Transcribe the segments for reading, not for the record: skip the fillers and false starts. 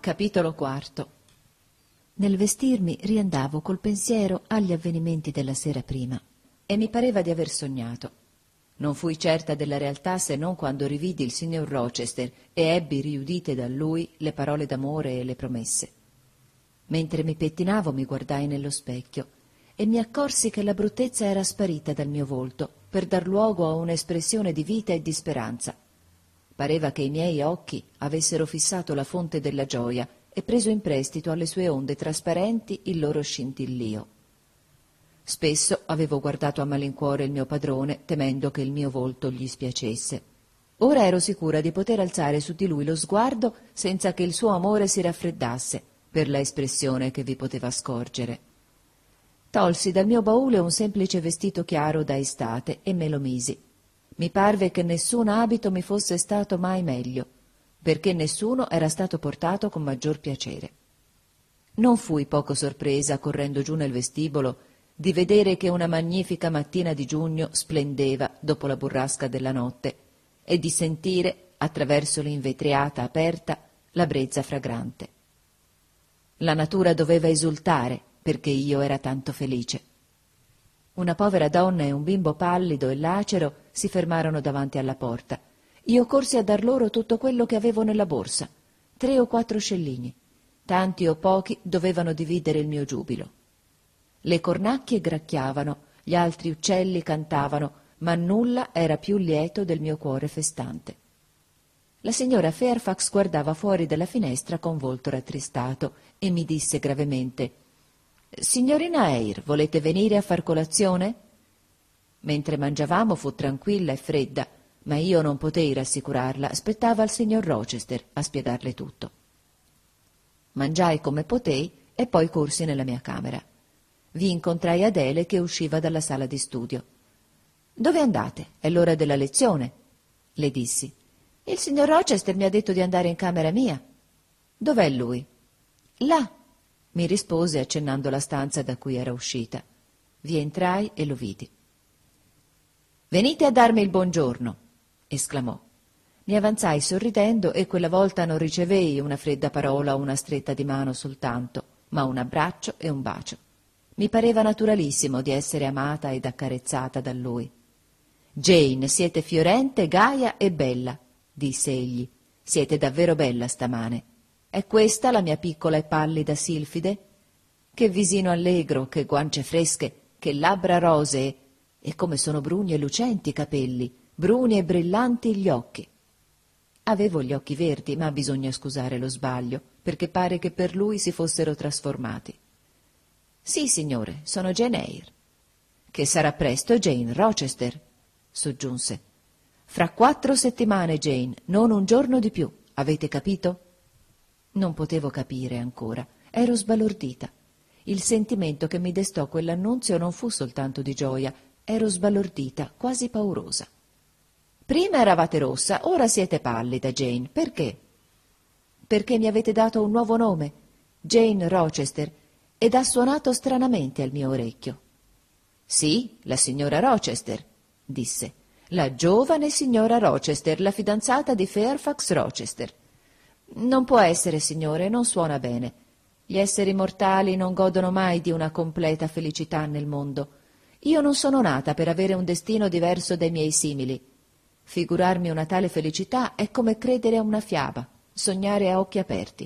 Capitolo IV. Nel vestirmi riandavo col pensiero agli avvenimenti della sera prima e mi pareva di aver sognato. Non fui certa della realtà se non quando rividi il signor Rochester e ebbi riudite da lui le parole d'amore e le promesse. Mentre mi pettinavo mi guardai nello specchio e mi accorsi che la bruttezza era sparita dal mio volto per dar luogo a un'espressione di vita e di speranza. Pareva che i miei occhi avessero fissato la fonte della gioia e preso in prestito alle sue onde trasparenti il loro scintillio. Spesso avevo guardato a malincuore il mio padrone, temendo che il mio volto gli spiacesse. Ora ero sicura di poter alzare su di lui lo sguardo senza che il suo amore si raffreddasse, per la espressione che vi poteva scorgere. Tolsi dal mio baule un semplice vestito chiaro da estate e me lo misi. Mi parve che nessun abito mi fosse stato mai meglio, perché nessuno era stato portato con maggior piacere. Non fui poco sorpresa, correndo giù nel vestibolo, di vedere che una magnifica mattina di giugno splendeva dopo la burrasca della notte e di sentire, attraverso l'invetriata aperta, la brezza fragrante. La natura doveva esultare perché io era tanto felice. Una povera donna e un bimbo pallido e lacero si fermarono davanti alla porta. Io corsi a dar loro tutto quello che avevo nella borsa, 3 o 4 scellini. Tanti o pochi dovevano dividere il mio giubilo. Le cornacchie gracchiavano, gli altri uccelli cantavano, ma nulla era più lieto del mio cuore festante. La signora Fairfax guardava fuori dalla finestra con volto rattristato e mi disse gravemente: «Signorina Eyre, volete venire a far colazione?» Mentre mangiavamo fu tranquilla e fredda, ma io non potei rassicurarla, aspettava il signor Rochester a spiegarle tutto. Mangiai come potei e poi corsi nella mia camera. Vi incontrai Adele che usciva dalla sala di studio. «Dove andate? È l'ora della lezione», le dissi. «Il signor Rochester mi ha detto di andare in camera mia». «Dov'è lui?» «Là», mi rispose accennando la stanza da cui era uscita. Vi entrai e lo vidi. «Venite a darmi il buongiorno», esclamò. Mi avanzai sorridendo e quella volta non ricevei una fredda parola o una stretta di mano soltanto, ma un abbraccio e un bacio. Mi pareva naturalissimo di essere amata ed accarezzata da lui. «Jane, siete fiorente, gaia e bella», disse egli. «Siete davvero bella stamane. È questa la mia piccola e pallida Silfide? Che visino allegro, che guance fresche, che labbra rosee, e come sono bruni e lucenti i capelli, bruni e brillanti gli occhi». Avevo gli occhi verdi, ma bisogna scusare lo sbaglio, perché pare che per lui si fossero trasformati. «Sì, signore, sono Jane Eyre». «Che sarà presto Jane Rochester», soggiunse. «Fra 4 settimane, Jane, non un giorno di più, avete capito?» Non potevo capire ancora, ero sbalordita. Il sentimento che mi destò quell'annunzio non fu soltanto di gioia, ero sbalordita, quasi paurosa. «Prima eravate rossa, ora siete pallida, Jane. Perché?» «Perché mi avete dato un nuovo nome, Jane Rochester, ed ha suonato stranamente al mio orecchio». «Sì, la signora Rochester», disse. «La giovane signora Rochester, la fidanzata di Fairfax Rochester». «Non può essere, signore, non suona bene. Gli esseri mortali non godono mai di una completa felicità nel mondo. Io non sono nata per avere un destino diverso dai miei simili. Figurarmi una tale felicità è come credere a una fiaba, sognare a occhi aperti.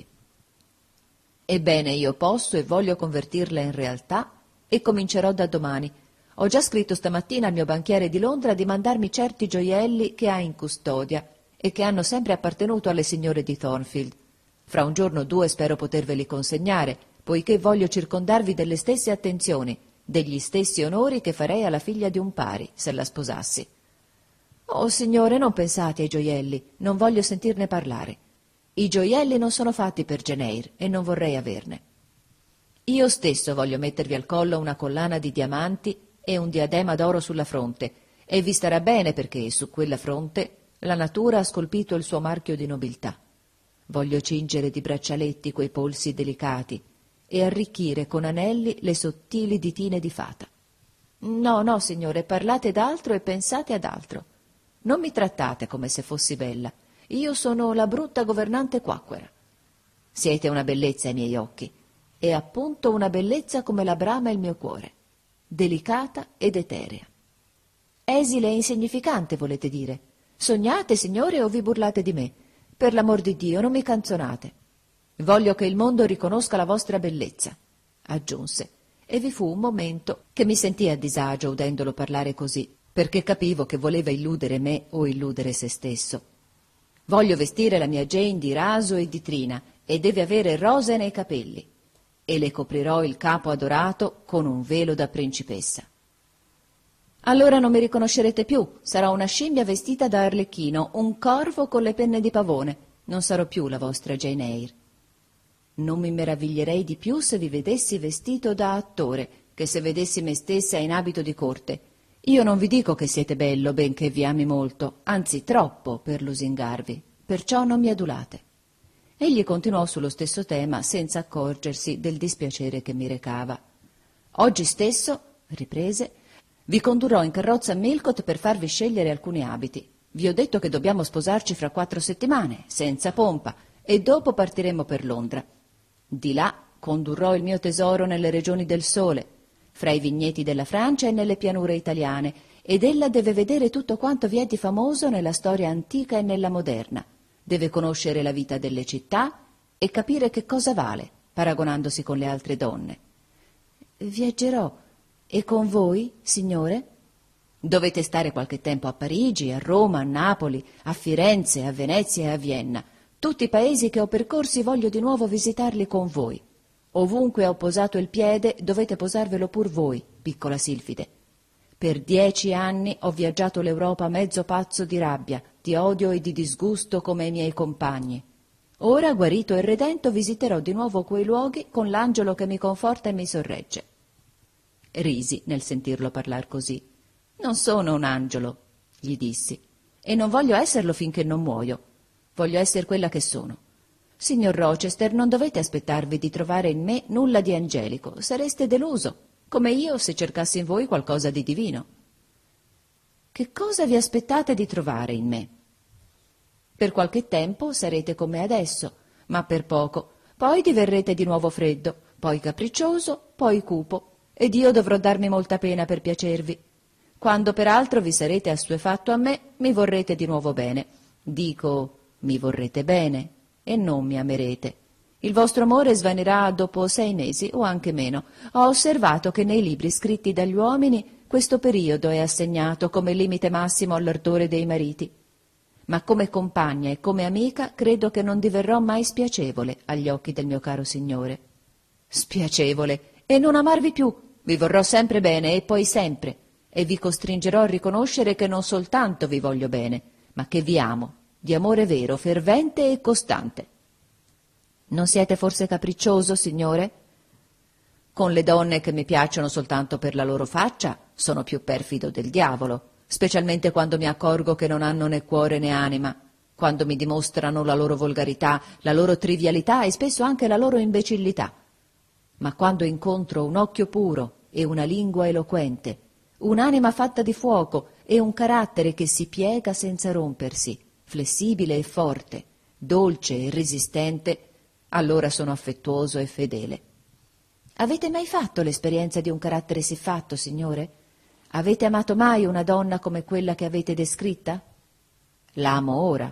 Ebbene, io posso e voglio convertirla in realtà e comincerò da domani. Ho già scritto stamattina al mio banchiere di Londra di mandarmi certi gioielli che ha in custodia e che hanno sempre appartenuto alle signore di Thornfield. Fra un giorno o 2 spero poterveli consegnare, poiché voglio circondarvi delle stesse attenzioni, degli stessi onori che farei alla figlia di un pari, se la sposassi. Oh, signore, non pensate ai gioielli, non voglio sentirne parlare. I gioielli non sono fatti per Jane Eyre e non vorrei averne. Io stesso voglio mettervi al collo una collana di diamanti e un diadema d'oro sulla fronte, e vi starà bene perché su quella fronte la natura ha scolpito il suo marchio di nobiltà. Voglio cingere di braccialetti quei polsi delicati e arricchire con anelli le sottili ditine di fata. No, no, signore, parlate d'altro e pensate ad altro. Non mi trattate come se fossi bella. Io sono la brutta governante quacquera. Siete una bellezza ai miei occhi, e appunto una bellezza come la brama il mio cuore, delicata ed eterea. Esile e insignificante, volete dire? Sognate, signore, o vi burlate di me? Per l'amor di Dio, non mi canzonate. Voglio che il mondo riconosca la vostra bellezza, aggiunse, e vi fu un momento che mi sentii a disagio udendolo parlare così, perché capivo che voleva illudere me o illudere se stesso. Voglio vestire la mia Jane di raso e di trina, e deve avere rose nei capelli, e le coprirò il capo adorato con un velo da principessa. Allora non mi riconoscerete più, sarò una scimmia vestita da arlecchino, un corvo con le penne di pavone, non sarò più la vostra Jane Eyre. Non mi meraviglierei di più se vi vedessi vestito da attore, che se vedessi me stessa in abito di corte. Io non vi dico che siete bello, benché vi ami molto, anzi troppo per lusingarvi, perciò non mi adulate. Egli continuò sullo stesso tema senza accorgersi del dispiacere che mi recava. Oggi stesso, riprese, vi condurrò in carrozza a Millcote per farvi scegliere alcuni abiti. Vi ho detto che dobbiamo sposarci fra 4 settimane, senza pompa, e dopo partiremo per Londra. Di là condurrò il mio tesoro nelle regioni del sole, fra i vigneti della Francia e nelle pianure italiane, ed ella deve vedere tutto quanto vi è di famoso nella storia antica e nella moderna. Deve conoscere la vita delle città e capire che cosa vale, paragonandosi con le altre donne. Viaggerò. E con voi, signore? Dovete stare qualche tempo a Parigi, a Roma, a Napoli, a Firenze, a Venezia e a Vienna. Tutti i paesi che ho percorsi voglio di nuovo visitarli con voi. Ovunque ho posato il piede dovete posarvelo pur voi, piccola Silfide. Per 10 anni ho viaggiato l'Europa mezzo pazzo di rabbia, di odio e di disgusto come i miei compagni. Ora, guarito e redento, visiterò di nuovo quei luoghi con l'angelo che mi conforta e mi sorregge. Risi nel sentirlo parlar così. Non sono un angelo, gli dissi, e non voglio esserlo finché non muoio. Voglio essere quella che sono. Signor Rochester, non dovete aspettarvi di trovare in me nulla di angelico, sareste deluso, come io se cercassi in voi qualcosa di divino. Che cosa vi aspettate di trovare in me? Per qualche tempo sarete come adesso, ma per poco, poi diverrete di nuovo freddo, poi capriccioso, poi cupo, ed io dovrò darmi molta pena per piacervi. Quando peraltro vi sarete assuefatto a me, mi vorrete di nuovo bene. Dico, mi vorrete bene, e non mi amerete. Il vostro amore svanirà dopo 6 mesi o anche meno. Ho osservato che nei libri scritti dagli uomini questo periodo è assegnato come limite massimo all'ardore dei mariti. Ma come compagna e come amica credo che non diverrò mai spiacevole agli occhi del mio caro signore. Spiacevole? E non amarvi più? Vi vorrò sempre bene e poi sempre, e vi costringerò a riconoscere che non soltanto vi voglio bene, ma che vi amo, di amore vero, fervente e costante. Non siete forse capriccioso, signore? Con le donne che mi piacciono soltanto per la loro faccia sono più perfido del diavolo, specialmente quando mi accorgo che non hanno né cuore né anima, quando mi dimostrano la loro volgarità, la loro trivialità e spesso anche la loro imbecillità. Ma quando incontro un occhio puro e una lingua eloquente, un'anima fatta di fuoco e un carattere che si piega senza rompersi, flessibile e forte, dolce e resistente, allora sono affettuoso e fedele. Avete mai fatto l'esperienza di un carattere siffatto, signore? Avete amato mai una donna come quella che avete descritta? L'amo ora.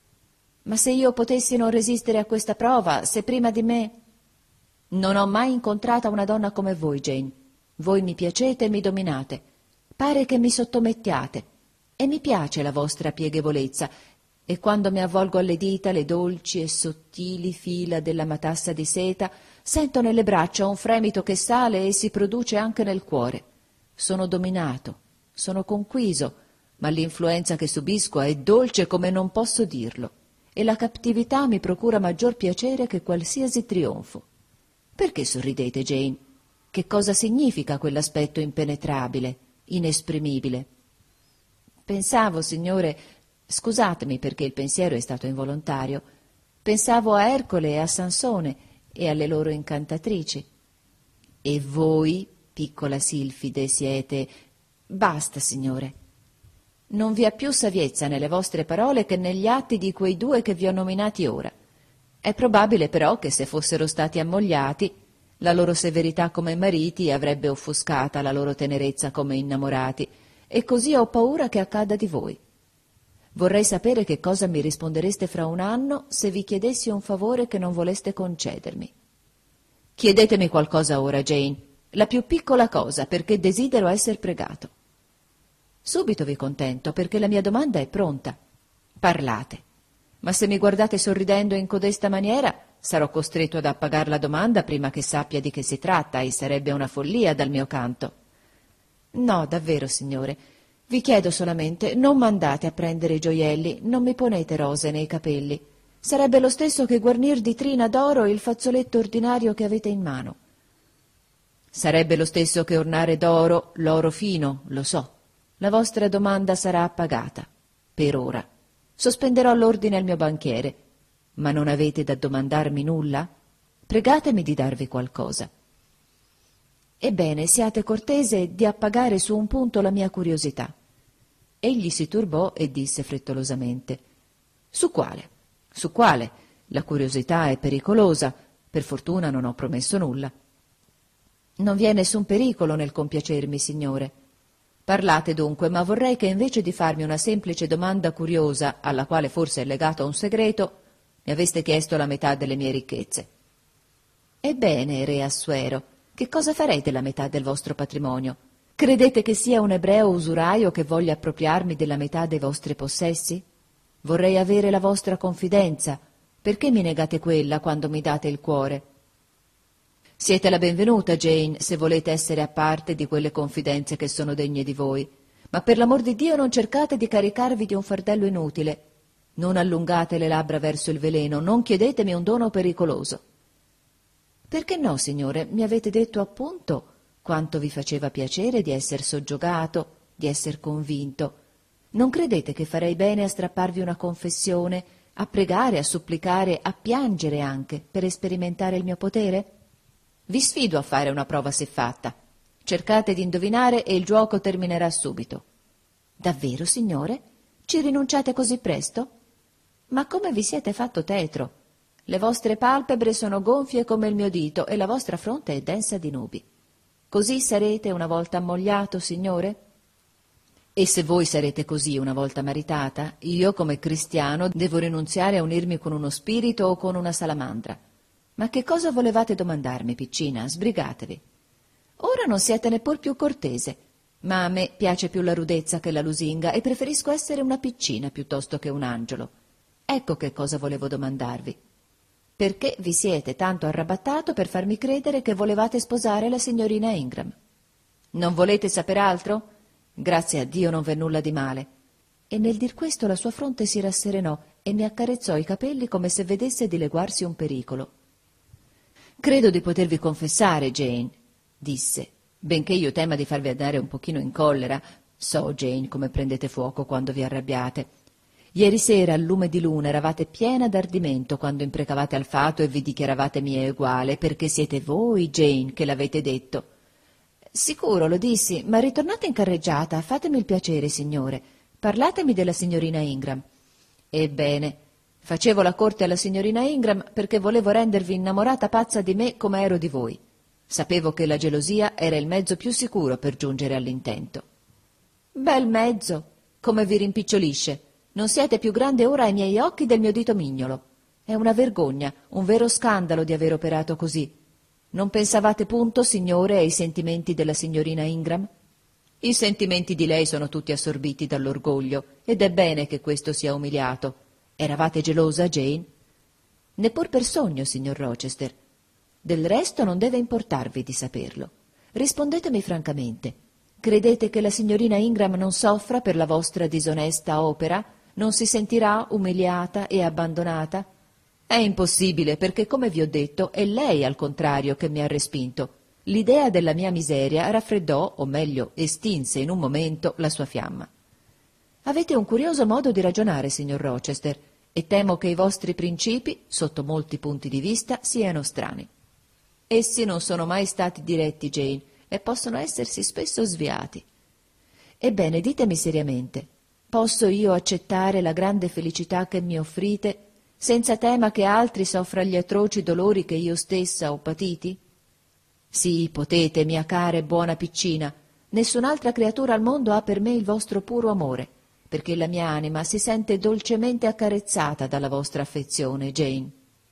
Ma se io potessi non resistere a questa prova, se prima di me... Non ho mai incontrata una donna come voi, Jane. Voi mi piacete e mi dominate. Pare che mi sottomettiate. E mi piace la vostra piegevolezza. E quando mi avvolgo alle dita le dolci e sottili fila della matassa di seta, sento nelle braccia un fremito che sale e si produce anche nel cuore. Sono dominato, sono conquiso, ma l'influenza che subisco è dolce come non posso dirlo, e la cattività mi procura maggior piacere che qualsiasi trionfo. Perché sorridete, Jane? Che cosa significa quell'aspetto impenetrabile, inesprimibile? Pensavo, signore, scusatemi perché il pensiero è stato involontario, pensavo a Ercole e a Sansone e alle loro incantatrici. E voi, piccola Silfide, siete... Basta, signore. Non vi ha più saviezza nelle vostre parole che negli atti di quei 2 che vi ho nominati ora. È probabile però che se fossero stati ammogliati, la loro severità come mariti avrebbe offuscata la loro tenerezza come innamorati, e così ho paura che accada di voi. Vorrei sapere che cosa mi rispondereste fra un anno se vi chiedessi un favore che non voleste concedermi. Chiedetemi qualcosa ora, Jane, la più piccola cosa, perché desidero esser pregato. Subito vi contento, perché la mia domanda è pronta. Parlate. Ma se mi guardate sorridendo in codesta maniera, sarò costretto ad appagar la domanda prima che sappia di che si tratta, e sarebbe una follia dal mio canto. No, davvero, signore. Vi chiedo solamente, non mandate a prendere i gioielli, non mi ponete rose nei capelli. Sarebbe lo stesso che guarnir di trina d'oro il fazzoletto ordinario che avete in mano. Sarebbe lo stesso che ornare d'oro l'oro fino, lo so. La vostra domanda sarà appagata. Per ora. Sospenderò l'ordine al mio banchiere. Ma non avete da domandarmi nulla? Pregatemi di darvi qualcosa. Ebbene, siate cortese di appagare su un punto la mia curiosità. Egli si turbò e disse frettolosamente: Su quale? Su quale? La curiosità è pericolosa. Per fortuna non ho promesso nulla. Non vi è nessun pericolo nel compiacermi, signore. Parlate dunque, ma vorrei che invece di farmi una semplice domanda curiosa, alla quale forse è legato un segreto, mi aveste chiesto la metà delle mie ricchezze. Ebbene, re Assuero, che cosa farei della metà del vostro patrimonio? Credete che sia un ebreo usuraio che voglia appropriarmi della metà dei vostri possessi? Vorrei avere la vostra confidenza. Perché mi negate quella quando mi date il cuore? Siete la benvenuta, Jane, se volete essere a parte di quelle confidenze che sono degne di voi, ma per l'amor di Dio non cercate di caricarvi di un fardello inutile. Non allungate le labbra verso il veleno, non chiedetemi un dono pericoloso. Perché no, signore, mi avete detto appunto quanto vi faceva piacere di esser soggiogato, di esser convinto. Non credete che farei bene a strapparvi una confessione, a pregare, a supplicare, a piangere anche, per sperimentare il mio potere? Vi sfido a fare una prova siffatta. Cercate di indovinare e il giuoco terminerà subito. Davvero, signore? Ci rinunciate così presto? Ma come vi siete fatto tetro? Le vostre palpebre sono gonfie come il mio dito e la vostra fronte è densa di nubi. Così sarete una volta ammogliato, signore? E se voi sarete così una volta maritata, io come cristiano devo rinunziare a unirmi con uno spirito o con una salamandra. Ma che cosa volevate domandarmi, piccina? Sbrigatevi. Ora non siete neppur più cortese, ma a me piace più la rudezza che la lusinga e preferisco essere una piccina piuttosto che un angelo. Ecco che cosa volevo domandarvi. Perché vi siete tanto arrabattato per farmi credere che volevate sposare la signorina Ingram? Non volete saper altro? Grazie a Dio non v'è nulla di male. E nel dir questo la sua fronte si rasserenò e mi accarezzò i capelli come se vedesse dileguarsi un pericolo. Credo di potervi confessare, Jane, disse, benché io tema di farvi andare un pochino in collera. So, Jane, come prendete fuoco quando vi arrabbiate. Ieri sera, al lume di luna, eravate piena d'ardimento quando imprecavate al fato e vi dichiaravate mia eguale, perché siete voi, Jane, che l'avete detto. Sicuro, lo dissi, ma ritornate in carreggiata, fatemi il piacere, signore. Parlatemi della signorina Ingram. Ebbene, facevo la corte alla signorina Ingram perché volevo rendervi innamorata pazza di me come ero di voi. Sapevo che la gelosia era il mezzo più sicuro per giungere all'intento. Bel mezzo! Come vi rimpicciolisce! Non siete più grande ora ai miei occhi del mio dito mignolo. È una vergogna, un vero scandalo di aver operato così. Non pensavate punto, signore, ai sentimenti della signorina Ingram? I sentimenti di lei sono tutti assorbiti dall'orgoglio, ed è bene che questo sia umiliato. Eravate gelosa, Jane? Neppur per sogno, signor Rochester. Del resto non deve importarvi di saperlo. Rispondetemi francamente. Credete che la signorina Ingram non soffra per la vostra disonesta opera? Non si sentirà umiliata e abbandonata? È impossibile, perché, come vi ho detto, è lei, al contrario, che mi ha respinto. L'idea della mia miseria raffreddò, o meglio, estinse in un momento la sua fiamma. Avete un curioso modo di ragionare, signor Rochester, e temo che i vostri principi, sotto molti punti di vista, siano strani. Essi non sono mai stati diretti, Jane, e possono essersi spesso sviati. Ebbene, ditemi seriamente, posso io accettare la grande felicità che mi offrite senza tema che altri soffra gli atroci dolori che io stessa ho patiti? Sì, potete, mia cara e buona piccina, nessun'altra creatura al mondo ha per me il vostro puro amore, perché la mia anima si sente dolcemente accarezzata dalla vostra affezione, Jane.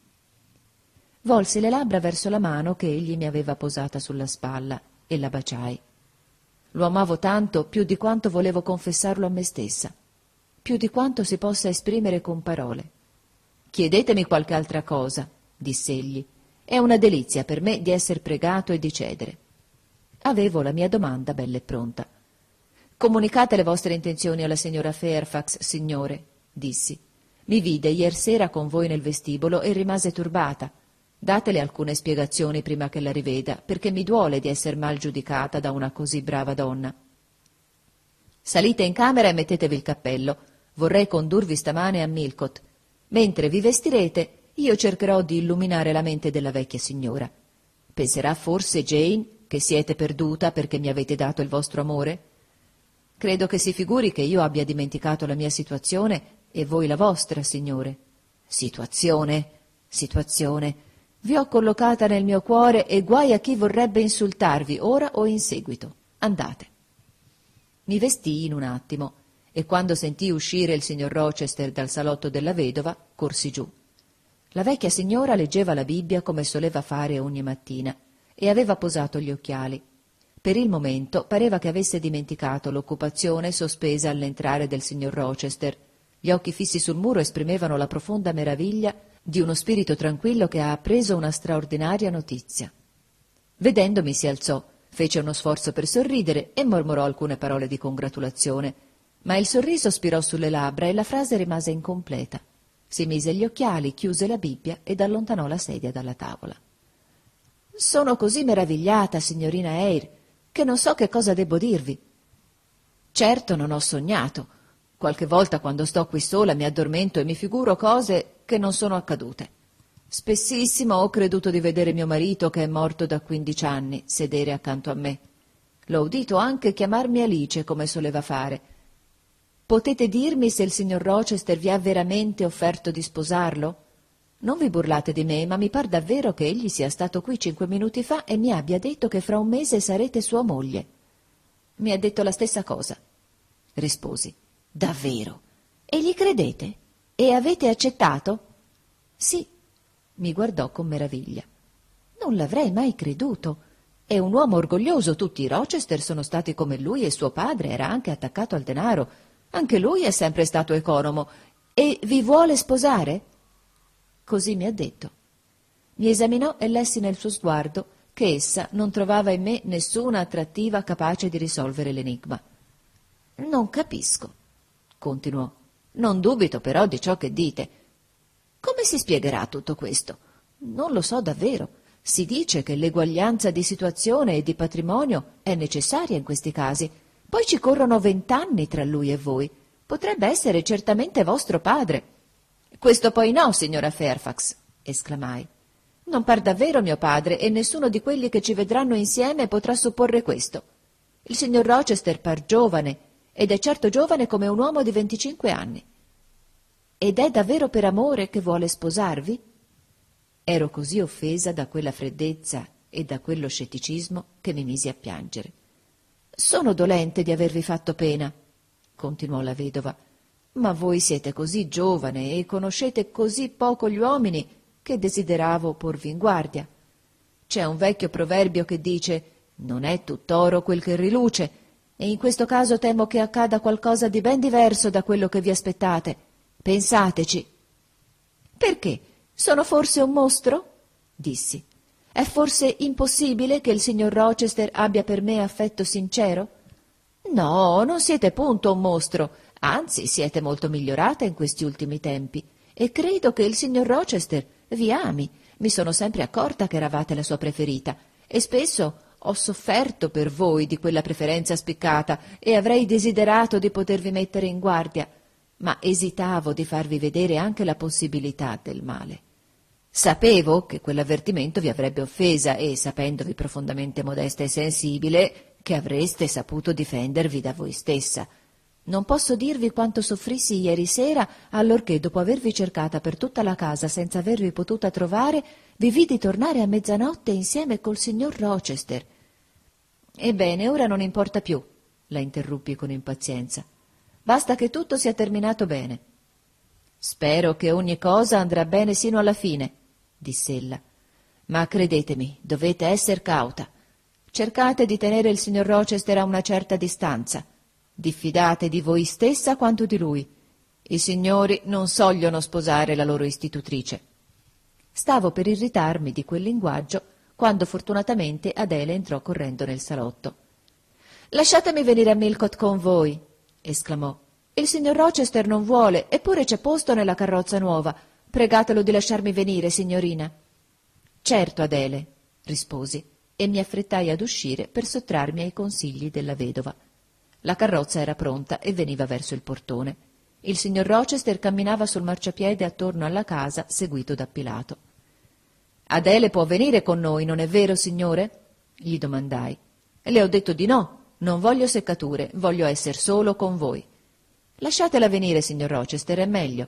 Volsi le labbra verso la mano che egli mi aveva posata sulla spalla e la baciai. Lo amavo tanto più di quanto volevo confessarlo a me stessa, più di quanto si possa esprimere con parole. «Chiedetemi qualche altra cosa», diss'egli. «È una delizia per me di esser pregato e di cedere». Avevo la mia domanda bella e pronta. «Comunicate le vostre intenzioni alla signora Fairfax, signore», dissi. «Mi vide iersera con voi nel vestibolo e rimase turbata. Datele alcune spiegazioni prima che la riveda, perché mi duole di esser mal giudicata da una così brava donna». «Salite in camera e mettetevi il cappello. Vorrei condurvi stamane a Millcote. Mentre vi vestirete, io cercherò di illuminare la mente della vecchia signora. Penserà forse, Jane, che siete perduta perché mi avete dato il vostro amore? Credo che si figuri che io abbia dimenticato la mia situazione e voi la vostra, signore». «Situazione? Situazione. Vi ho collocata nel mio cuore e guai a chi vorrebbe insultarvi ora o in seguito. Andate». Mi vestii in un attimo e quando sentii uscire il signor Rochester dal salotto della vedova, corsi giù. La vecchia signora leggeva la Bibbia come soleva fare ogni mattina e aveva posato gli occhiali. Per il momento pareva che avesse dimenticato l'occupazione sospesa all'entrare del signor Rochester. Gli occhi fissi sul muro esprimevano la profonda meraviglia di uno spirito tranquillo che ha appreso una straordinaria notizia. Vedendomi si alzò, fece uno sforzo per sorridere e mormorò alcune parole di congratulazione, ma il sorriso spirò sulle labbra e la frase rimase incompleta. Si mise gli occhiali, chiuse la Bibbia ed allontanò la sedia dalla tavola. «Sono così meravigliata, signorina Eyre, che non so che cosa debbo dirvi. Certo non ho sognato. Qualche volta quando sto qui sola mi addormento e mi figuro cose che non sono accadute. Spessissimo ho creduto di vedere mio marito, che è morto da 15 anni, sedere accanto a me. L'ho udito anche chiamarmi Alice, come soleva fare. Potete dirmi se il signor Rochester vi ha veramente offerto di sposarlo? Non vi burlate di me, ma mi par davvero che egli sia stato qui 5 minuti fa e mi abbia detto che fra un mese sarete sua moglie». «Mi ha detto la stessa cosa», risposi. «Davvero? E gli credete? E avete accettato?» «Sì», mi guardò con meraviglia. «Non l'avrei mai creduto. È un uomo orgoglioso, tutti i Rochester sono stati come lui e suo padre era anche attaccato al denaro. Anche lui è sempre stato economo. E vi vuole sposare?» «Così mi ha detto». Mi esaminò e lessi nel suo sguardo che essa non trovava in me nessuna attrattiva capace di risolvere l'enigma. «Non capisco», continuò. «Non dubito però di ciò che dite. Come si spiegherà tutto questo? Non lo so davvero. Si dice che l'eguaglianza di situazione e di patrimonio è necessaria in questi casi. Poi ci corrono 20 anni tra lui e voi. Potrebbe essere certamente vostro padre». «Questo poi no, signora Fairfax», esclamai. «Non par davvero mio padre e nessuno di quelli che ci vedranno insieme potrà supporre questo. Il signor Rochester par giovane, ed è certo giovane come un uomo di 25 anni. Ed è davvero per amore che vuole sposarvi?» Ero così offesa da quella freddezza e da quello scetticismo che mi misi a piangere. «Sono dolente di avervi fatto pena», continuò la vedova, «ma voi siete così giovane e conoscete così poco gli uomini che desideravo porvi in guardia. C'è un vecchio proverbio che dice «non è tutt'oro quel che riluce», e in questo caso temo che accada qualcosa di ben diverso da quello che vi aspettate. Pensateci». «Perché? Sono forse un mostro?» dissi. «È forse impossibile che il signor Rochester abbia per me affetto sincero?» «No, non siete punto un mostro, anzi siete molto migliorata in questi ultimi tempi, e credo che il signor Rochester vi ami. Mi sono sempre accorta che eravate la sua preferita, e spesso ho sofferto per voi di quella preferenza spiccata e avrei desiderato di potervi mettere in guardia, ma esitavo di farvi vedere anche la possibilità del male. Sapevo che quell'avvertimento vi avrebbe offesa e, sapendovi profondamente modesta e sensibile, che avreste saputo difendervi da voi stessa. Non posso dirvi quanto soffrissi ieri sera, allorché, dopo avervi cercata per tutta la casa senza avervi potuta trovare, vi vidi tornare a mezzanotte insieme col signor Rochester. Ebbene, ora non importa più, la interruppi con impazienza. Basta che tutto sia terminato bene. Spero che ogni cosa andrà bene sino alla fine, diss'ella. Ma credetemi, dovete esser cauta. Cercate di tenere il signor Rochester a una certa distanza. Diffidate di voi stessa quanto di lui. I signori non sogliono sposare la loro istitutrice. Stavo per irritarmi di quel linguaggio quando fortunatamente Adele entrò correndo nel salotto. «Lasciatemi venire a Millcote con voi», esclamò. «Il signor Rochester non vuole, eppure c'è posto nella carrozza nuova. Pregatelo di lasciarmi venire, signorina». «Certo, Adele», risposi, e mi affrettai ad uscire per sottrarmi ai consigli della vedova. La carrozza era pronta e veniva verso il portone. Il signor Rochester camminava sul marciapiede attorno alla casa, seguito da Pilato. «Adele può venire con noi, non è vero, signore?» gli domandai. «Le ho detto di no, non voglio seccature, voglio esser solo con voi». «Lasciatela venire, signor Rochester, è meglio».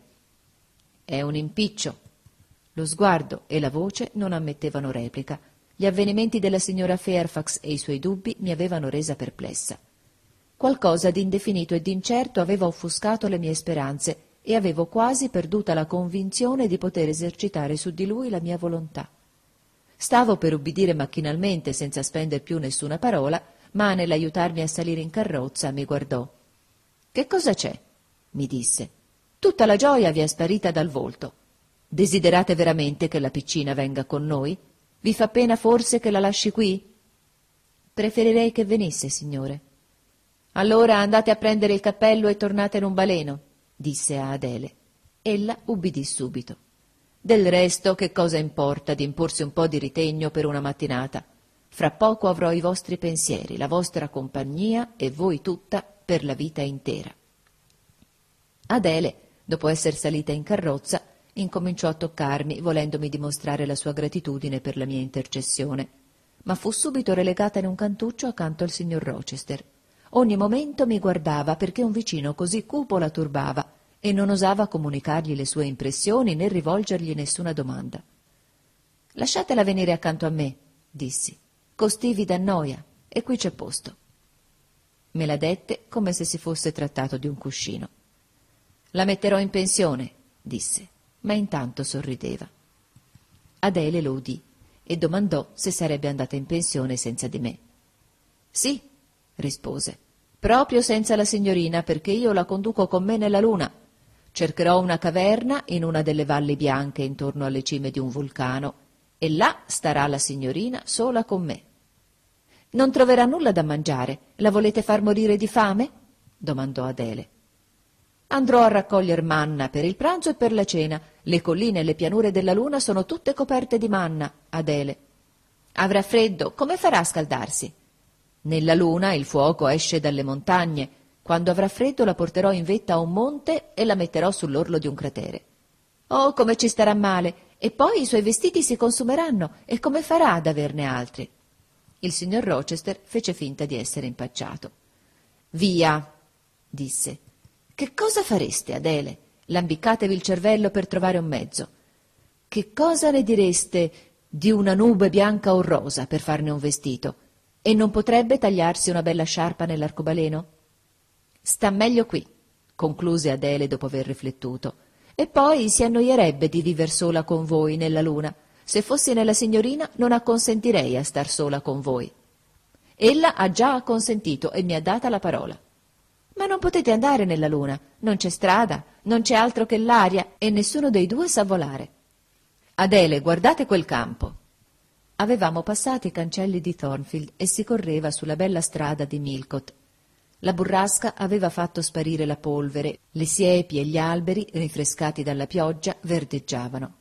«È un impiccio». Lo sguardo e la voce non ammettevano replica. Gli avvenimenti della signora Fairfax e i suoi dubbi mi avevano resa perplessa. Qualcosa di indefinito e d'incerto aveva offuscato le mie speranze e avevo quasi perduta la convinzione di poter esercitare su di lui la mia volontà. Stavo per ubbidire macchinalmente senza spender più nessuna parola, ma nell'aiutarmi a salire in carrozza mi guardò. «Che cosa c'è?» mi disse. «Tutta la gioia vi è sparita dal volto. Desiderate veramente che la piccina venga con noi? Vi fa pena forse che la lasci qui?» «Preferirei che venisse, signore». «Allora andate a prendere il cappello e tornate in un baleno», disse a Adele. Ella ubbidì subito. «Del resto, che cosa importa di imporsi un po' di ritegno per una mattinata? Fra poco avrò i vostri pensieri, la vostra compagnia e voi tutta per la vita intera». Adele, dopo esser salita in carrozza, incominciò a toccarmi, volendomi dimostrare la sua gratitudine per la mia intercessione, ma fu subito relegata in un cantuccio accanto al signor Rochester. Ogni momento mi guardava perché un vicino così cupo la turbava e non osava comunicargli le sue impressioni né rivolgergli nessuna domanda. «Lasciatela venire accanto a me», dissi. «Costì vi dà noia, e qui c'è posto». Me la dette come se si fosse trattato di un cuscino. «La metterò in pensione», disse, ma intanto sorrideva. Adele lo udì e domandò se sarebbe andata in pensione senza di me. «Sì», rispose, «proprio senza la signorina, perché io la conduco con me nella luna. Cercherò una caverna in una delle valli bianche intorno alle cime di un vulcano e là starà la signorina sola con me». «Non troverà nulla da mangiare. La volete far morire di fame?» domandò Adele. «Andrò a raccoglier manna per il pranzo e per la cena. Le colline e le pianure della luna sono tutte coperte di manna, Adele». «Avrà freddo. Come farà a scaldarsi?» «Nella luna il fuoco esce dalle montagne. Quando avrà freddo la porterò in vetta a un monte e la metterò sull'orlo di un cratere». «Oh, come ci starà male! E poi i suoi vestiti si consumeranno, e come farà ad averne altri?» Il signor Rochester fece finta di essere impacciato. «Via», disse. «Che cosa fareste, Adele? Lambiccatevi il cervello per trovare un mezzo. Che cosa ne direste di una nube bianca o rosa per farne un vestito? E non potrebbe tagliarsi una bella sciarpa nell'arcobaleno?» «Sta meglio qui», concluse Adele dopo aver riflettuto. «E poi si annoierebbe di viver sola con voi nella luna. Se fossi nella signorina non acconsentirei a star sola con voi». «Ella ha già acconsentito e mi ha data la parola». «Ma non potete andare nella luna, non c'è strada, non c'è altro che l'aria e nessuno dei due sa volare». «Adele, guardate quel campo». Avevamo passato i cancelli di Thornfield e si correva sulla bella strada di Millcote. La burrasca aveva fatto sparire la polvere, le siepi e gli alberi, rinfrescati dalla pioggia, verdeggiavano.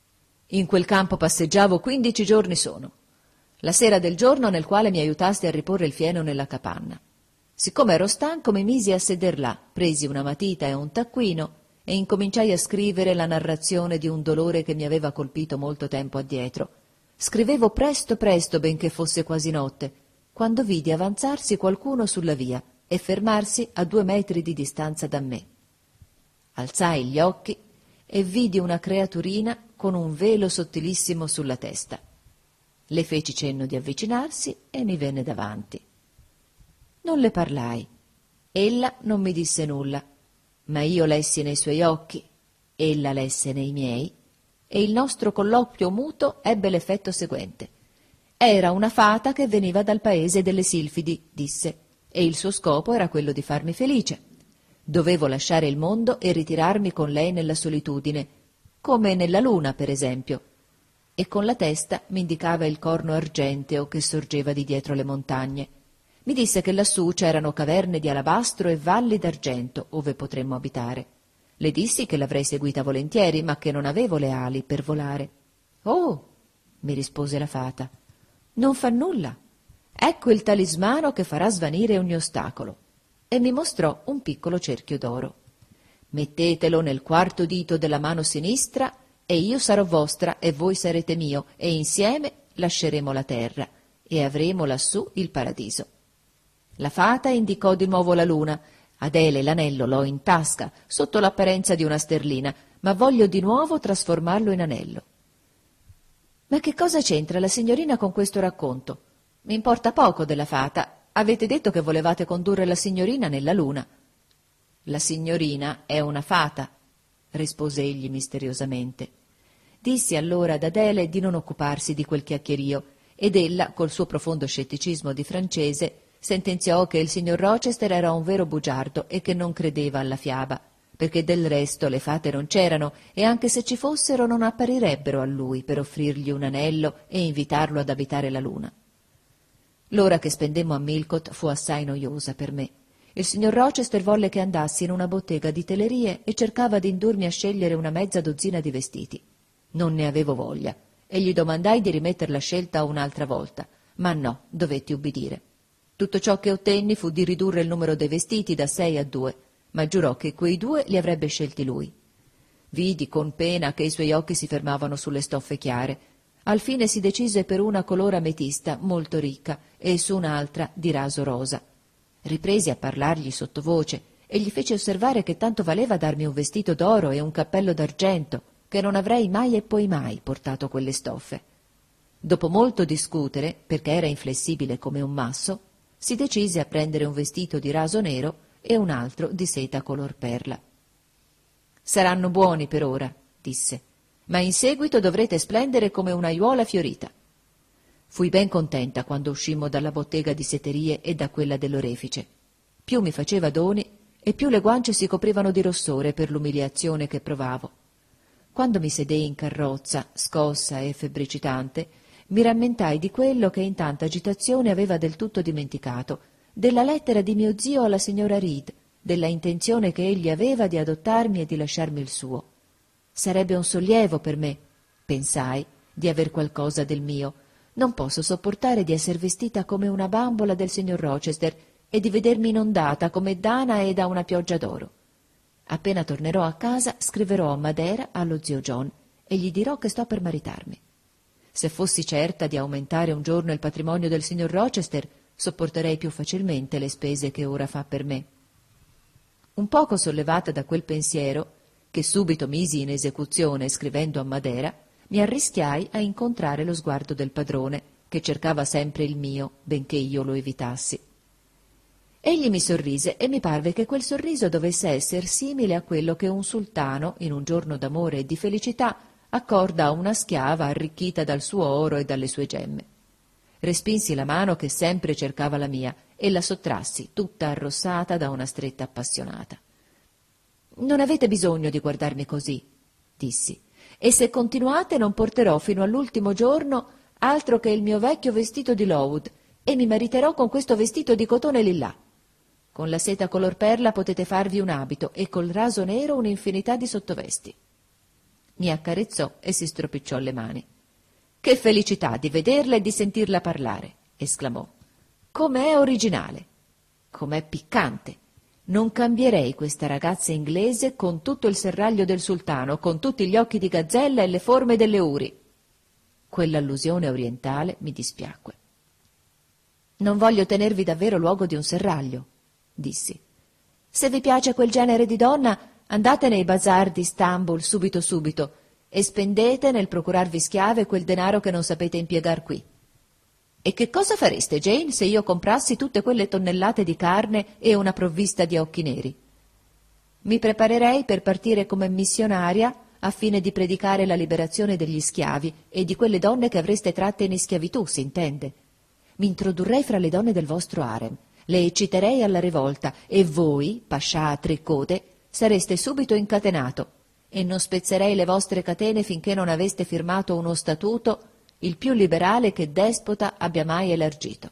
«In quel campo passeggiavo 15 giorni sono. La sera del giorno nel quale mi aiutasti a riporre il fieno nella capanna. Siccome ero stanco mi misi a seder là, presi una matita e un taccuino e incominciai a scrivere la narrazione di un dolore che mi aveva colpito molto tempo addietro. Scrivevo presto presto, benché fosse quasi notte, quando vidi avanzarsi qualcuno sulla via e fermarsi a 2 metri di distanza da me. Alzai gli occhi e vidi una creaturina con un velo sottilissimo sulla testa. Le feci cenno di avvicinarsi e mi venne davanti. Non le parlai. Ella non mi disse nulla, ma io lessi nei suoi occhi, ella lesse nei miei, e il nostro colloquio muto ebbe l'effetto seguente. Era una fata che veniva dal paese delle Silfidi, disse, e il suo scopo era quello di farmi felice. Dovevo lasciare il mondo e ritirarmi con lei nella solitudine, come nella luna, per esempio. E con la testa mi indicava il corno argenteo che sorgeva di dietro le montagne. Mi disse che lassù c'erano caverne di alabastro e valli d'argento ove potremmo abitare. Le dissi che l'avrei seguita volentieri, ma che non avevo le ali per volare. «Oh!» mi rispose la fata. «Non fa nulla. Ecco il talismano che farà svanire ogni ostacolo». E mi mostrò un piccolo cerchio d'oro. «Mettetelo nel quarto dito della mano sinistra e io sarò vostra e voi sarete mio, e insieme lasceremo la terra e avremo lassù il paradiso». La fata indicò di nuovo la luna. «Adele, l'anello l'ho in tasca, sotto l'apparenza di una sterlina, ma voglio di nuovo trasformarlo in anello». «Ma che cosa c'entra la signorina con questo racconto? Mi importa poco della fata. Avete detto che volevate condurre la signorina nella luna». «La signorina è una fata», rispose egli misteriosamente. Dissi allora ad Adele di non occuparsi di quel chiacchierio, ed ella, col suo profondo scetticismo di francese, sentenziò che il signor Rochester era un vero bugiardo e che non credeva alla fiaba, perché del resto le fate non c'erano e anche se ci fossero non apparirebbero a lui per offrirgli un anello e invitarlo ad abitare la luna. L'ora che spendemmo a Millcote fu assai noiosa per me. Il signor Rochester volle che andassi in una bottega di telerie e cercava di indurmi a scegliere una mezza dozzina di vestiti. Non ne avevo voglia e gli domandai di rimetter la scelta un'altra volta, ma no, dovetti ubbidire. Tutto ciò che ottenni fu di ridurre il numero dei vestiti da 6 a 2, ma giurò che quei 2 li avrebbe scelti lui. Vidi con pena che i suoi occhi si fermavano sulle stoffe chiare. Al fine si decise per una color ametista molto ricca e su un'altra di raso rosa. Ripresi a parlargli sottovoce e gli feci osservare che tanto valeva darmi un vestito d'oro e un cappello d'argento, che non avrei mai e poi mai portato quelle stoffe. Dopo molto discutere, perché era inflessibile come un masso, si decise a prendere un vestito di raso nero e un altro di seta color perla. «Saranno buoni per ora», disse, «ma in seguito dovrete splendere come un'aiuola fiorita». Fui ben contenta quando uscimmo dalla bottega di seterie e da quella dell'orefice. Più mi faceva doni e più le guance si coprivano di rossore per l'umiliazione che provavo. Quando mi sedei in carrozza, scossa e febbricitante, mi rammentai di quello che in tanta agitazione aveva del tutto dimenticato, della lettera di mio zio alla signora Reed, della intenzione che egli aveva di adottarmi e di lasciarmi il suo. Sarebbe un sollievo per me, pensai, di aver qualcosa del mio. Non posso sopportare di esser vestita come una bambola del signor Rochester e di vedermi inondata come Dana e da una pioggia d'oro. Appena tornerò a casa scriverò a Madera allo zio John e gli dirò che sto per maritarmi. Se fossi certa di aumentare un giorno il patrimonio del signor Rochester, sopporterei più facilmente le spese che ora fa per me. Un poco sollevata da quel pensiero, che subito misi in esecuzione scrivendo a Madera, mi arrischiai a incontrare lo sguardo del padrone, che cercava sempre il mio, benché io lo evitassi. Egli mi sorrise e mi parve che quel sorriso dovesse esser simile a quello che un sultano, in un giorno d'amore e di felicità, accorda a una schiava arricchita dal suo oro e dalle sue gemme. Respinsi la mano che sempre cercava la mia e la sottrassi, tutta arrossata da una stretta appassionata. «Non avete bisogno di guardarmi così», dissi, «e se continuate non porterò fino all'ultimo giorno altro che il mio vecchio vestito di Lowood e mi mariterò con questo vestito di cotone lillà. Con la seta color perla potete farvi un abito e col raso nero un'infinità di sottovesti». Mi accarezzò e si stropicciò le mani. «Che felicità di vederla e di sentirla parlare!» esclamò. «Com'è originale! Com'è piccante! Non cambierei questa ragazza inglese con tutto il serraglio del sultano, con tutti gli occhi di gazzella e le forme delle uri!» Quell'allusione orientale mi dispiacque. «Non voglio tenervi davvero luogo di un serraglio», dissi. Se vi piace quel genere di donna, andate nei bazar di Istanbul subito subito e spendete nel procurarvi schiave quel denaro che non sapete impiegar qui. E che cosa fareste, Jane, se io comprassi tutte quelle tonnellate di carne e una provvista di occhi neri? Mi preparerei per partire come missionaria a fine di predicare la liberazione degli schiavi e di quelle donne che avreste tratte in schiavitù, si intende. Mi introdurrei fra le donne del vostro harem, le ecciterei alla rivolta e voi, pascià a tre code, sareste subito incatenato e non spezzerei le vostre catene finché non aveste firmato uno statuto il più liberale che despota abbia mai elargito.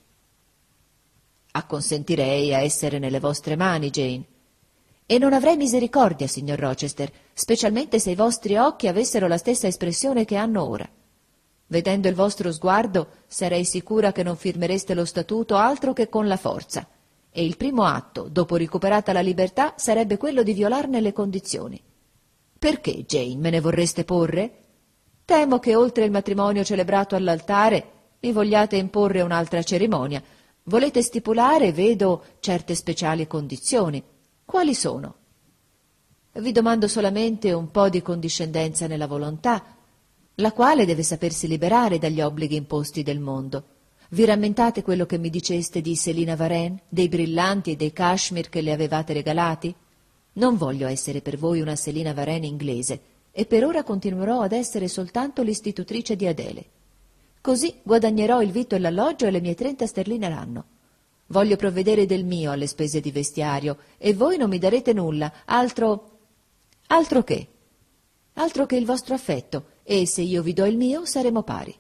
Acconsentirei a essere nelle vostre mani, Jane. E non avrei misericordia, signor Rochester, specialmente se i vostri occhi avessero la stessa espressione che hanno ora. Vedendo il vostro sguardo, sarei sicura che non firmereste lo statuto altro che con la forza, e il primo atto, dopo recuperata la libertà, sarebbe quello di violarne le condizioni. Perché, Jane, me ne vorreste porre? Temo che oltre il matrimonio celebrato all'altare mi vogliate imporre un'altra cerimonia. Volete stipulare, vedo, certe speciali condizioni. Quali sono? Vi domando solamente un po' di condiscendenza nella volontà, la quale deve sapersi liberare dagli obblighi imposti del mondo. Vi rammentate quello che mi diceste di Selina Varenne, dei brillanti e dei cashmere che le avevate regalati? Non voglio essere per voi una Selina Varenne inglese, e per ora continuerò ad essere soltanto l'istitutrice di Adele. Così guadagnerò il vitto e l'alloggio e le mie 30 sterline l'anno. Voglio provvedere del mio alle spese di vestiario, e voi non mi darete nulla, altro che il vostro affetto, e se io vi do il mio saremo pari.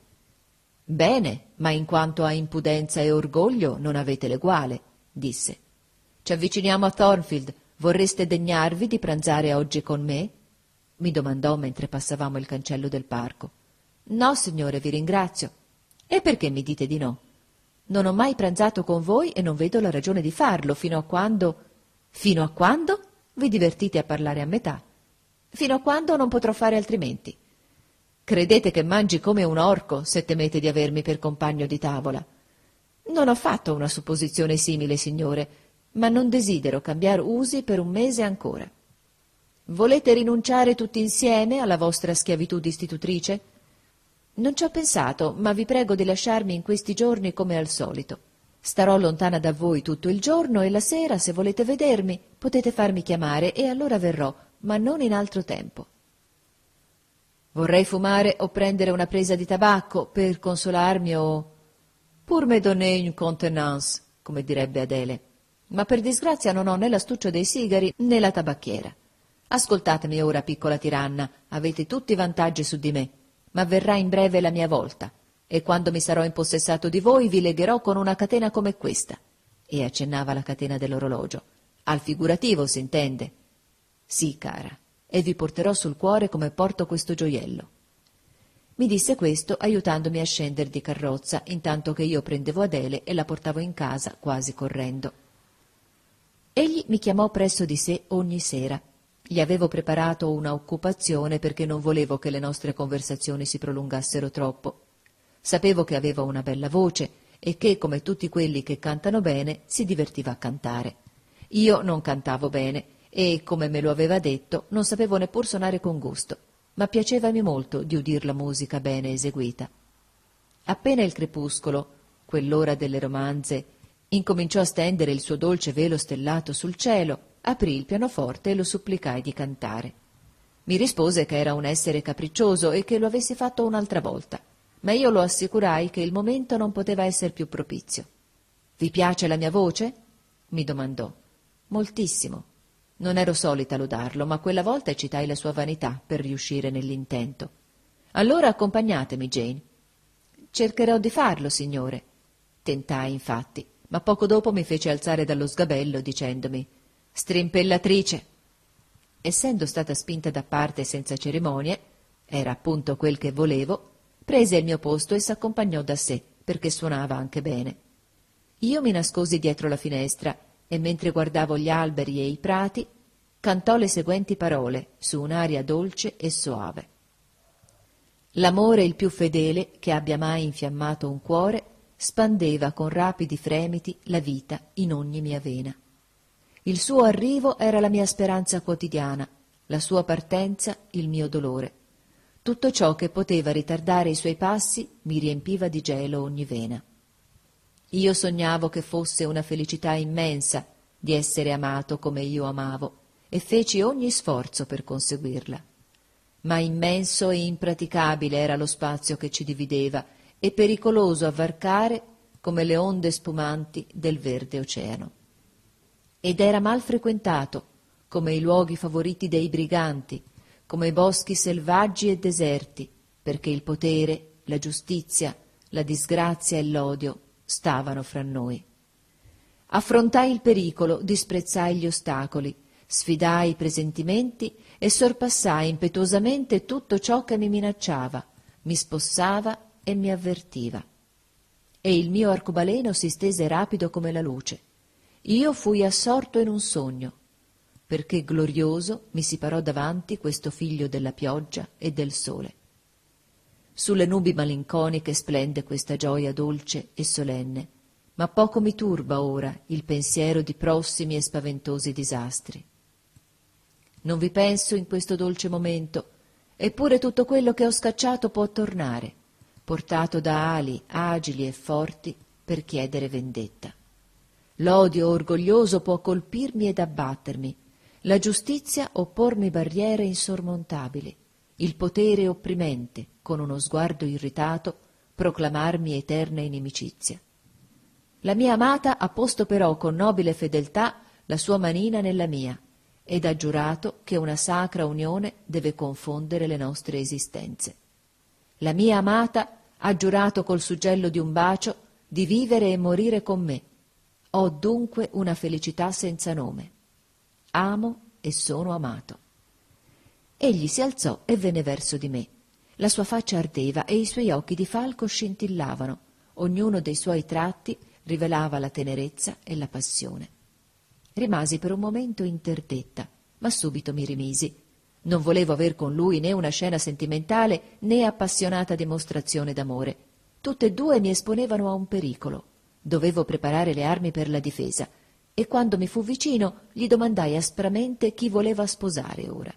Bene, ma in quanto a impudenza e orgoglio non avete l'eguale, disse. Ci avviciniamo a Thornfield, vorreste degnarvi di pranzare oggi con me? Mi domandò mentre passavamo il cancello del parco. No, signore, vi ringrazio. E perché mi dite di no? Non ho mai pranzato con voi e non vedo la ragione di farlo, fino a quando... Fino a quando? Vi divertite a parlare a metà. Fino a quando non potrò fare altrimenti. Credete che mangi come un orco se temete di avermi per compagno di tavola? Non ho fatto una supposizione simile, signore, ma non desidero cambiar usi per un mese ancora. Volete rinunciare tutti insieme alla vostra schiavitù di istitutrice? Non ci ho pensato, ma vi prego di lasciarmi in questi giorni come al solito. Starò lontana da voi tutto il giorno e la sera, se volete vedermi, potete farmi chiamare e allora verrò, ma non in altro tempo. Vorrei fumare o prendere una presa di tabacco per consolarmi o... Pour me donner une contenance, come direbbe Adele. Ma per disgrazia non ho né l'astuccio dei sigari né la tabacchiera. Ascoltatemi ora, piccola tiranna, avete tutti i vantaggi su di me, ma verrà in breve la mia volta, e quando mi sarò impossessato di voi vi legherò con una catena come questa, e accennava la catena dell'orologio. Al figurativo, s'intende. Sì, cara, e vi porterò sul cuore come porto questo gioiello. Mi disse questo aiutandomi a scendere di carrozza, intanto che io prendevo Adele e la portavo in casa quasi correndo. Egli mi chiamò presso di sé ogni sera. Gli avevo preparato una occupazione perché non volevo che le nostre conversazioni si prolungassero troppo. Sapevo che aveva una bella voce e che, come tutti quelli che cantano bene, si divertiva a cantare. Io non cantavo bene e, come me lo aveva detto, non sapevo neppur suonare con gusto, ma piacevami molto di udir la musica bene eseguita. Appena il crepuscolo, quell'ora delle romanze, incominciò a stendere il suo dolce velo stellato sul cielo, aprì il pianoforte e lo supplicai di cantare. Mi rispose che era un essere capriccioso e che lo avessi fatto un'altra volta, ma io lo assicurai che il momento non poteva essere più propizio. «Vi piace la mia voce?» mi domandò. «Moltissimo». Non ero solita lodarlo, ma quella volta eccitai la sua vanità per riuscire nell'intento. «Allora accompagnatemi, Jane». «Cercherò di farlo, signore». Tentai, infatti, ma poco dopo mi fece alzare dallo sgabello dicendomi «Strimpellatrice!». Essendo stata spinta da parte senza cerimonie, era appunto quel che volevo, prese il mio posto e s'accompagnò da sé, perché suonava anche bene. Io mi nascosi dietro la finestra e mentre guardavo gli alberi e i prati, cantò le seguenti parole su un'aria dolce e soave. L'amore il più fedele che abbia mai infiammato un cuore spandeva con rapidi fremiti la vita in ogni mia vena. Il suo arrivo era la mia speranza quotidiana, la sua partenza il mio dolore. Tutto ciò che poteva ritardare i suoi passi mi riempiva di gelo ogni vena. Io sognavo che fosse una felicità immensa di essere amato come io amavo e feci ogni sforzo per conseguirla. Ma immenso e impraticabile era lo spazio che ci divideva e pericoloso a varcare come le onde spumanti del verde oceano. Ed era mal frequentato, come i luoghi favoriti dei briganti, come i boschi selvaggi e deserti, perché il potere, la giustizia, la disgrazia e l'odio stavano fra noi. Affrontai il pericolo, disprezzai gli ostacoli, sfidai i presentimenti e sorpassai impetuosamente tutto ciò che mi minacciava, mi spossava e mi avvertiva. E il mio arcobaleno si stese rapido come la luce. Io fui assorto in un sogno, perché glorioso mi si parò davanti questo figlio della pioggia e del sole. Sulle nubi malinconiche splende questa gioia dolce e solenne, ma poco mi turba ora il pensiero di prossimi e spaventosi disastri. Non vi penso in questo dolce momento, eppure tutto quello che ho scacciato può tornare, portato da ali agili e forti per chiedere vendetta. L'odio orgoglioso può colpirmi ed abbattermi, la giustizia oppormi barriere insormontabili, il potere opprimente, con uno sguardo irritato, proclamarmi eterna inimicizia. La mia amata ha posto però con nobile fedeltà la sua manina nella mia ed ha giurato che una sacra unione deve confondere le nostre esistenze. La mia amata ha giurato col suggello di un bacio di vivere e morire con me. Ho dunque una felicità senza nome. Amo e sono amato. Egli si alzò e venne verso di me. La sua faccia ardeva e i suoi occhi di falco scintillavano. Ognuno dei suoi tratti rivelava la tenerezza e la passione. Rimasi per un momento interdetta, ma subito mi rimisi. Non volevo aver con lui né una scena sentimentale né appassionata dimostrazione d'amore. Tutte e due mi esponevano a un pericolo. Dovevo preparare le armi per la difesa e quando mi fu vicino gli domandai aspramente chi voleva sposare ora.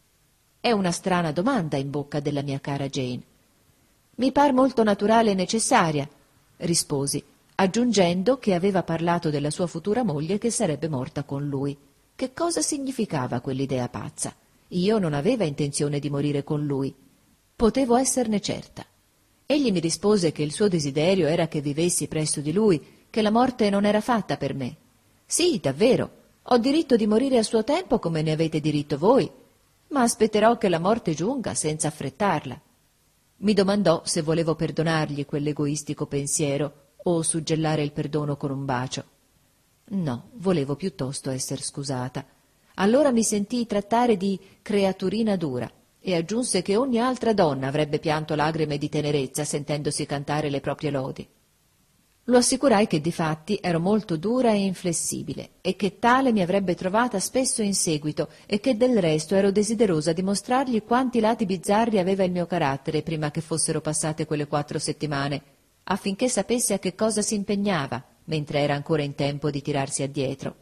È una strana domanda in bocca della mia cara Jane. Mi par molto naturale e necessaria, risposi, aggiungendo che aveva parlato della sua futura moglie che sarebbe morta con lui. Che cosa significava quell'idea pazza? Io non avevo intenzione di morire con lui. Potevo esserne certa. Egli mi rispose che il suo desiderio era che vivessi presso di lui, che la morte non era fatta per me. Sì, davvero, ho diritto di morire a suo tempo come ne avete diritto voi, ma aspetterò che la morte giunga senza affrettarla. Mi domandò se volevo perdonargli quell'egoistico pensiero o suggellare il perdono con un bacio. No, volevo piuttosto esser scusata. Allora mi sentii trattare di creaturina dura e aggiunse che ogni altra donna avrebbe pianto lagrime di tenerezza sentendosi cantare le proprie lodi. Lo assicurai che difatti ero molto dura e inflessibile e che tale mi avrebbe trovata spesso in seguito e che del resto ero desiderosa di mostrargli quanti lati bizzarri aveva il mio carattere prima che fossero passate quelle 4 settimane, affinché sapesse a che cosa si impegnava mentre era ancora in tempo di tirarsi addietro.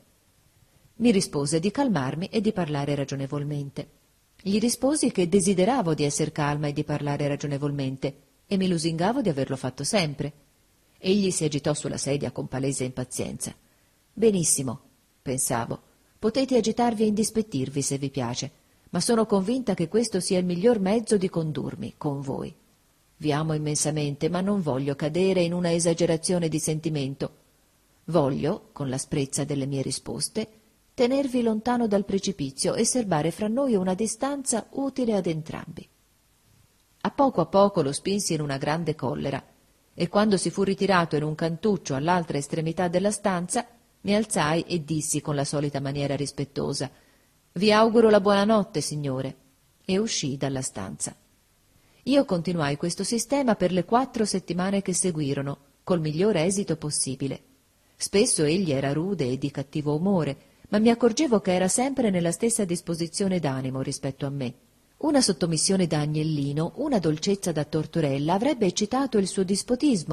Mi rispose di calmarmi e di parlare ragionevolmente. Gli risposi che desideravo di esser calma e di parlare ragionevolmente e mi lusingavo di averlo fatto sempre. Egli si agitò sulla sedia con palese impazienza. «Benissimo», pensavo, «potete agitarvi e indispettirvi se vi piace, ma sono convinta che questo sia il miglior mezzo di condurmi con voi. Vi amo immensamente, ma non voglio cadere in una esagerazione di sentimento. Voglio, con l'asprezza delle mie risposte, tenervi lontano dal precipizio e serbare fra noi una distanza utile ad entrambi». A poco lo spinsi in una grande collera, e quando si fu ritirato in un cantuccio all'altra estremità della stanza, mi alzai e dissi con la solita maniera rispettosa: «Vi auguro la buonanotte, signore», e uscii dalla stanza. Io continuai questo sistema per le 4 settimane che seguirono, col migliore esito possibile. Spesso egli era rude e di cattivo umore, ma mi accorgevo che era sempre nella stessa disposizione d'animo rispetto a me. Una sottomissione da agnellino, una dolcezza da tortorella avrebbe eccitato il suo dispotismo,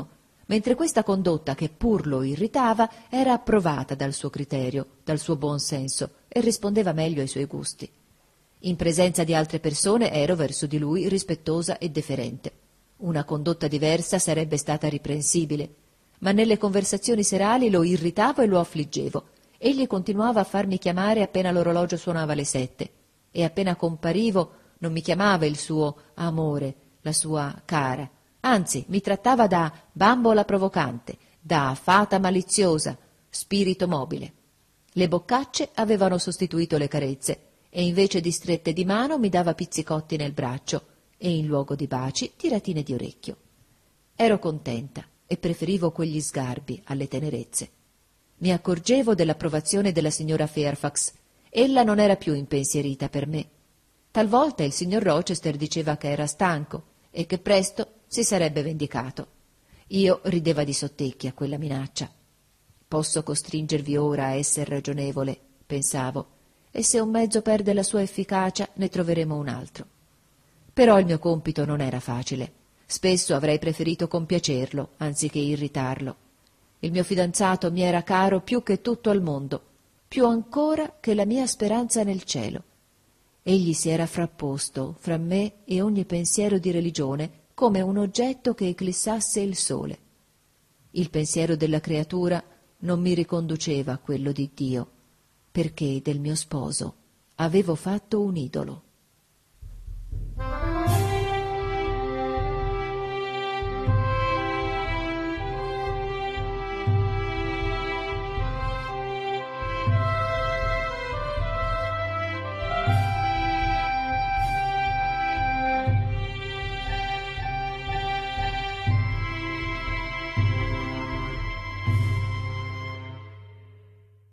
mentre questa condotta, che pur lo irritava, era approvata dal suo criterio, dal suo buon senso e rispondeva meglio ai suoi gusti. In presenza di altre persone ero verso di lui rispettosa e deferente. Una condotta diversa sarebbe stata riprensibile, ma nelle conversazioni serali lo irritavo e lo affliggevo. Egli continuava a farmi chiamare appena l'orologio suonava le 7 e appena comparivo non mi chiamava il suo amore, la sua cara. Anzi, mi trattava da bambola provocante, da fata maliziosa, spirito mobile. Le boccacce avevano sostituito le carezze e invece di strette di mano mi dava pizzicotti nel braccio e in luogo di baci tiratine di orecchio. Ero contenta e preferivo quegli sgarbi alle tenerezze. Mi accorgevo dell'approvazione della signora Fairfax. Ella non era più impensierita per me. Talvolta il signor Rochester diceva che era stanco e che presto si sarebbe vendicato. Io rideva di sottecchi a quella minaccia. Posso costringervi ora a essere ragionevole, pensavo, e se un mezzo perde la sua efficacia ne troveremo un altro. Però il mio compito non era facile. Spesso avrei preferito compiacerlo anziché irritarlo. Il mio fidanzato mi era caro più che tutto al mondo, più ancora che la mia speranza nel cielo. Egli si era frapposto fra me e ogni pensiero di religione come un oggetto che eclissasse il sole. Il pensiero della creatura non mi riconduceva a quello di Dio, perché del mio sposo avevo fatto un idolo.